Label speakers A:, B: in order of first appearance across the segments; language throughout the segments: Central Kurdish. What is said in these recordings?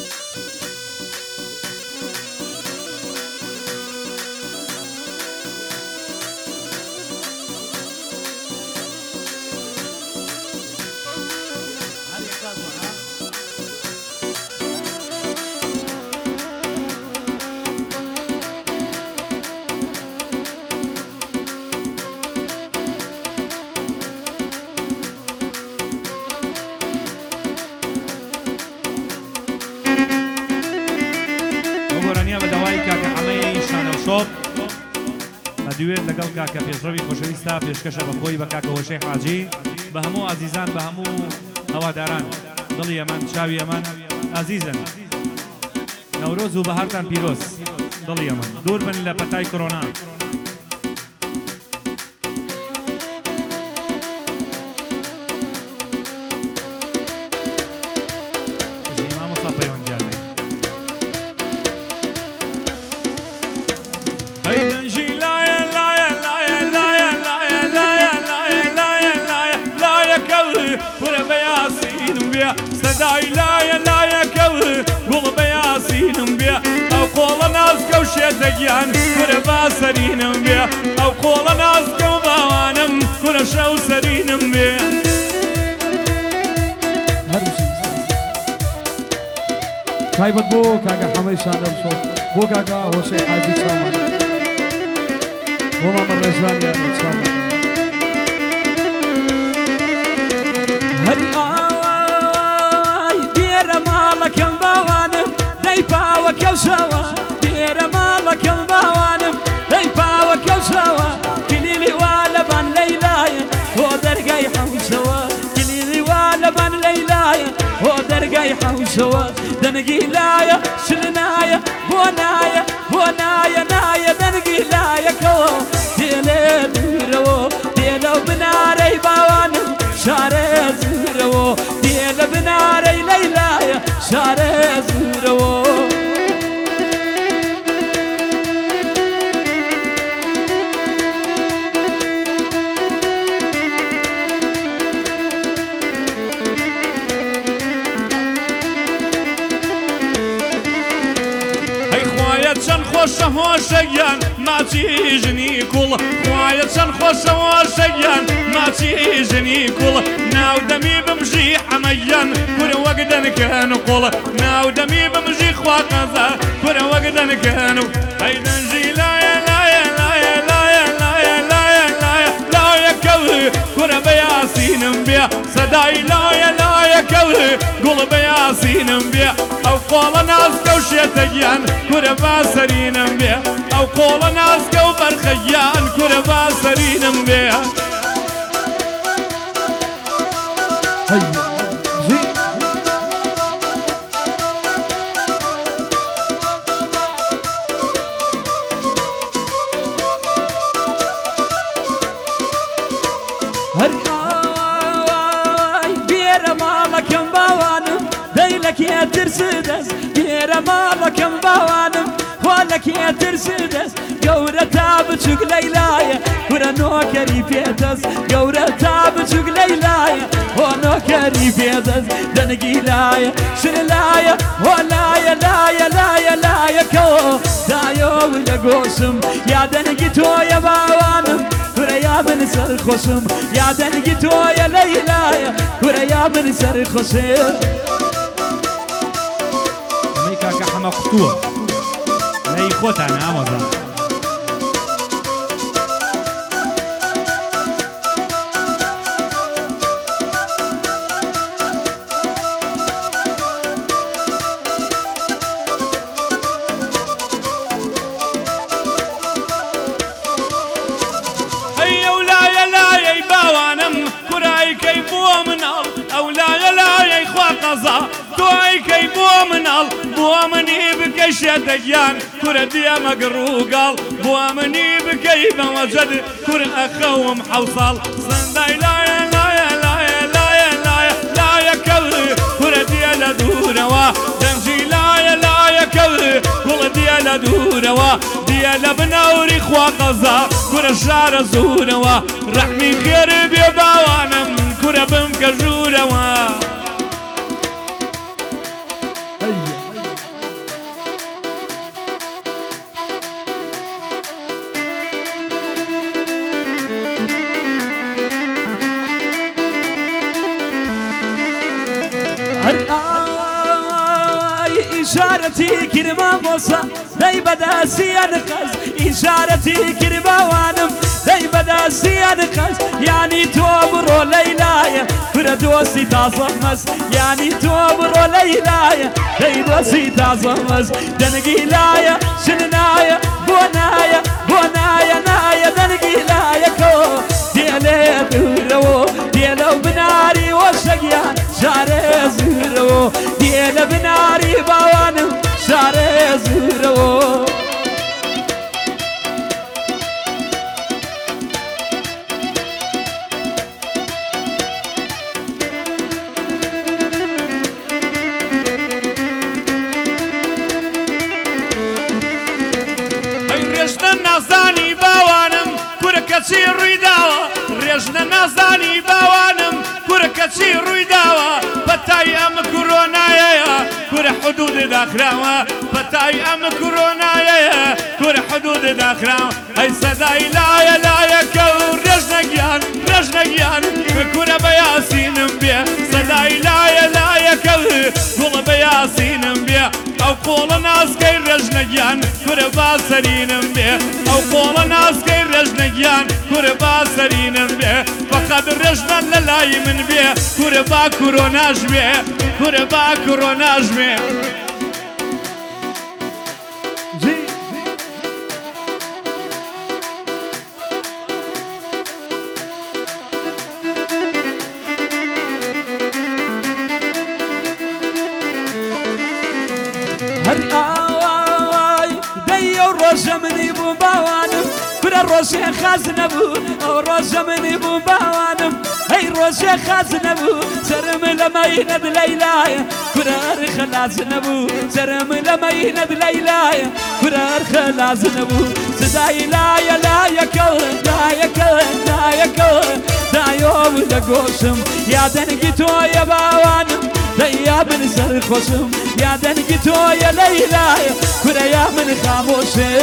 A: دوێت لەگەڵ کاکە پێشڕەوی خۆشەویستە پێشکەشە بەخۆی بە کاکە هۆشەی حاجی بە هەموو عزیزان بە هەموو هەواداران دڵی ئەمان چاوی ئەمان عزیزن نەورۆز و بەهارتان پیرۆز دڵی ئەمان دوور بن لە پەتای کۆڕۆنا
B: سەدای لایە لایەکەوت گوڵ بە یاسینم بێ ئەو قۆڵە نازکە و شێتەگیان کورە باسەرینم بێ ئەو قۆڵە نازکە و باوانم کورە شەو سەرینم بێ
C: تایبەت بۆ کاکە حەمەی شاندەم شۆ بۆ کاکە هۆشەی حاجی چاومان بۆ مامە ڕێژوانیان چاومان
B: ماڵەکەم باوانم دەی پاوە کەوشەوە دێرە ماڵەکەم باوانم دەی پاوە کەوشەوە کلیلی وا لەبان لەیلایە بۆ دەرگای حەوشەوە کلیلی وا لەبان لەیلایە بۆ دەرگای حەوشەوە دەنگی لایە شل نایە بۆ نایە بۆ نایە نایە دەنگی لایەکەوە دێلێ دوورەوە دێلە بنارەی باوانم شارێ زورەوە دێلە بنارەی لەیلایە شارێ زورەوە چەند خۆشە هۆشەگیان ماچی ژنی کوڵ خوایە چەند خۆشە هۆشەگیان ماچی ژنی کوڵ ناودەمی بمژی حەمەیان کورە وەک دەنکەن و قوڵ ناودەمی بمژی خوا قەزا کورە وەک دەنکەن و ئەی دەنجی لایە لایە لایە لایە لایە لایە لایە لایەکەوت کورە بە یاسینم بێ سەدای لایە لایەکەوت گوڵ بە یاسینم بێ ئەو قۆڵە نازکە و شێتەگیان کورە باسەرینم بێ ئەو قۆڵە نازکە و بەرخەگیان کورە باسەرینم بێ بێرە ماڵەکەم باوانم دەی لە کێ ترسدەست بێرە ماڵەکەم باوانم خوا لە کێ ترسدەست گەورە تا بچووک لەیلایە کورە نۆکەری پێدەست گەورە تا بچووک لەیلایە هۆ نۆکەری پێدەست دەنگی لایە شر لایە هۆ لایە لایە لایە لایەکەوە دایۆ لە گۆشم یا دەنگی تۆیە باوانم کورە یا من سەرخۆشم یا دەنگی تۆیە لەیلایە کورە یا من سەرخۆشم
A: ئەمەی کاکە حەمە قوتووە لای خۆتانە ئامۆزان
B: توای بۆ مناڵ بۆ منی بکەی شێتەگیان کورە دیەمە گڕووگاڵ بۆ منی بکەی بەوەجەد کورە ئەخەوم حەو ساڵ زەندای لایە لایە لایە لایە لایە لایەکەوت کورە دیە لە دوورەوە دەنجی لایە لایەکەوت گوڵ دیە لە دوورەوە دیە لە بنەوری خوا قەزا کورە شارە زورەوە ڕەحمی خێر بێ باوانم کورە بمکە ژوورەوە
D: إشارتي كرما موسى داي بدا سيانقز إشارتي كرما وانم داي بدا سيانقز يعني توبرو ليلايا فردوسي تازمس يعني توبرو ليلايا دايدوسي تازمس دنقي لايا شننايا بونايا بونايا نايا دنقي لايا كو ديالي دورو ديالو بناري وشقيان شاري زورو ديالو بناري باوانم شاري زورو
B: نازانی باوانم کورکەچی ڕووی داوە ڕێژنە نازانی باوانم کورکەچی ڕووی داوە بەتای ئەم کۆرۆنایەیە کورە حدود داخراوە بەتای ئەم کۆرۆنایەیە کورە حدود داخراوە ئەی سەدای لایە لایەکە و ڕێژنەگیان ڕێژنەگیان کورە بە یاسینم بێ سەدای لایە لایەکە گوڵە بە یاسینم بێ ئەو قۆڵە ناسکەی ڕێژنەگیان کورە باسەرینم بێ ئەو قۆڵە ناسکەی ڕێژنەگیان کورە باسەرینم بێ فەقەت ڕێژنان لە لای من بێ کورە با کۆرۆناش بێ کورە با کۆرۆناش بێ
D: ڕۆژە منی بوو باوانم برە ڕۆژێ خاز نەبوو ئەو ڕۆژە منی بوو باوانم ئەی ڕۆژێ خاز نەبوو سەرم لە مەینەت لەیلایە کورە خەلاز نەبوو سەرم لە مەینەت لەیلایە کورە خەلاز نەبوو سزای لایە لایەکە لایەکە لایەکە دایۆم لە گۆشم یادەنگی تۆیە باوانم دەیا من سەرخۆشم یادەنگی تۆیە لەیلایە کورە یا من خامۆشێ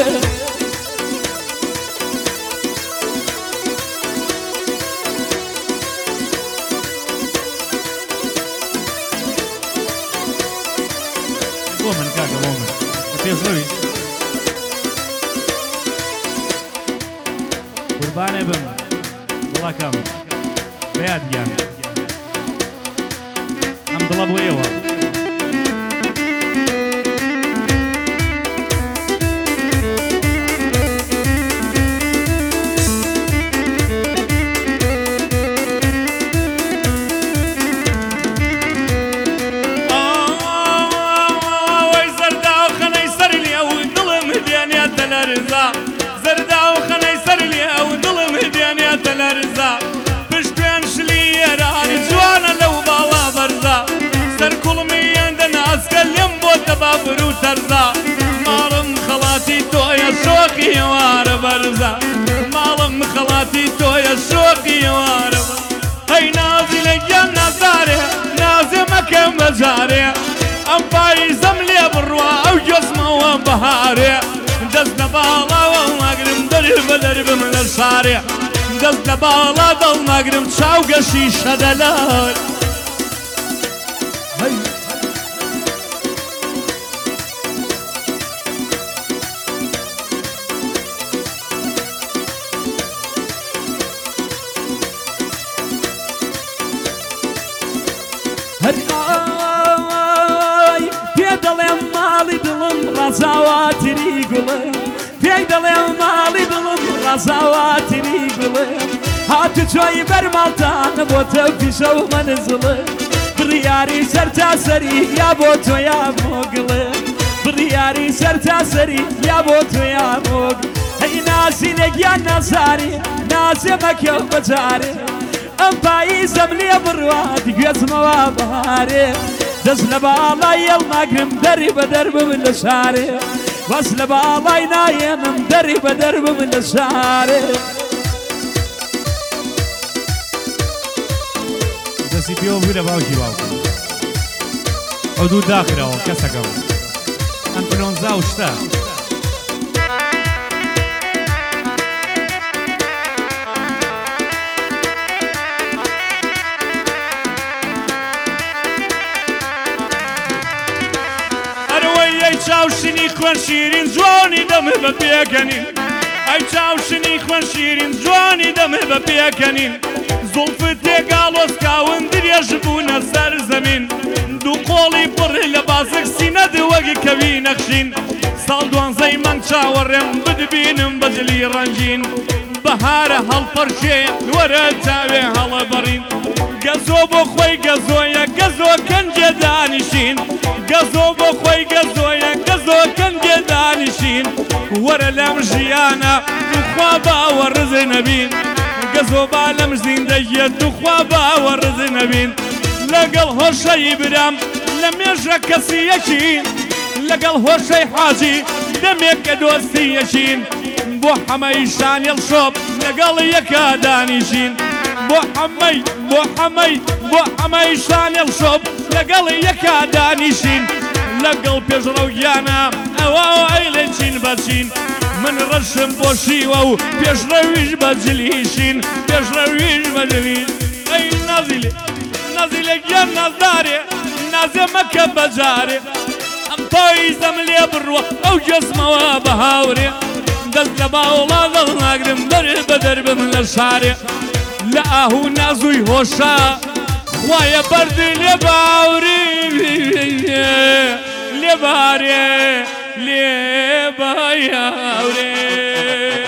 A: بۆ من کاکە بۆ من پێشڕەوی قوربانێ بم وڵاکەم بەیادگیان ئەم دڵە بۆ ئێوە
B: ماڵم خەڵاتی تۆیە شۆقی وارە بەرزە ماڵم خەڵاتی تۆیە شۆقی وارە هەی نازی لە گیان نازارێ نازێ مەکەم بەجارێ ئەم پاییزەم لێ بڕوا ئەو گوێزمەوە بەهارێ دەست لە باڵاوە ماگرم دەری بە دەربم لە شارێ دەست لە باڵا دڵ ماگرم چاو گەشی شەدەلار
D: پێ دەڵێم ماڵی دڵم ڕەزاواتری گوڵێ پێی دەڵێم ماڵی دڵم ڕەزاواتری گوڵێ هاتو چۆی بەرماڵتانە بۆ تە پیشە و مەنزڵێ بڕیاری سەر تاسەری یا بۆ تۆ یا مۆگڵێ بڕیاری سەر تاسەری یا بۆ تۆ یا مۆگ هەی ناسی لەگیان نازاری نازێ مەکە بەجارێ ئەم پاییزەم لێ بڕوا دیگوێزمەوە بەهارێ دەست لە باڵای هێڵ ناگرم دەری بە دەربم لە شارێ وەس لە باڵای نایێنم دەری بە دەربم لە شارێ
A: دەستی پێوە بوو لە باوکی باوکە حدود داخراوە کەسەکەم ئەم پلۆنزا و شتە
B: ئەی چاوشنی خوێن شیرین جوانی دەمێ بە پێکەنین ئەی چاوشنی خوێن شیرین جوانی دەمێ بە پێکەنین زوڵفت تێگاڵۆسکاون درێژ بوونە سەر زەمین دوو قۆڵی پڕی لە بازک سینە دووەگی کەوی نەخشین ساڵ دوانزەی من چاوەڕێم بدبینم بەجلی ڕەنگین بەهارە هەڵپەرشێ وەرە چاوێ هەڵەبەڕین گەزۆ بۆ خۆی گەزۆیە گەزۆ کەنجێ دانیشین گەزۆ بۆ خۆی گەزۆیە گەزۆ کەنجێ دانیشین وەرە لەم ژیانە توخوا باوەڕز نەبین گەزۆ با لەم زیندەیە توخوا باوەڕز نەبین لەگەڵ هۆشەی برام لە مێژە کەسی یەکین لەگەڵ هۆشەی حاجی دەمێک کە دۆستی یەکین بۆ حەمەی شانێڵ شۆب لەگەڵ یەکە دانیشین بۆ حەمەی شانێڵ شۆب لەگەڵ یەکە دانیشین لەگەڵ پێشڕەویانە ئەوە ئەیلێ چین بەچین من ڕەشم بۆشیوە و پێشڕەویش بەجلیشین پێشڕەویش بەجلیش ئەی نازیلێ گیان نازدارێ نازێ مەکە بەجارێ ئەم پاییزەم لێ بڕوە ئەو جەسمەوە بە هاورێ دەست لە باوڵا دڵ ناگرم بەرێ بە دەربم لە شارێ لە ئاهوو نازووی هۆشە خوایە بەردی لێ باوری لێ بارێ لێ بایاورێ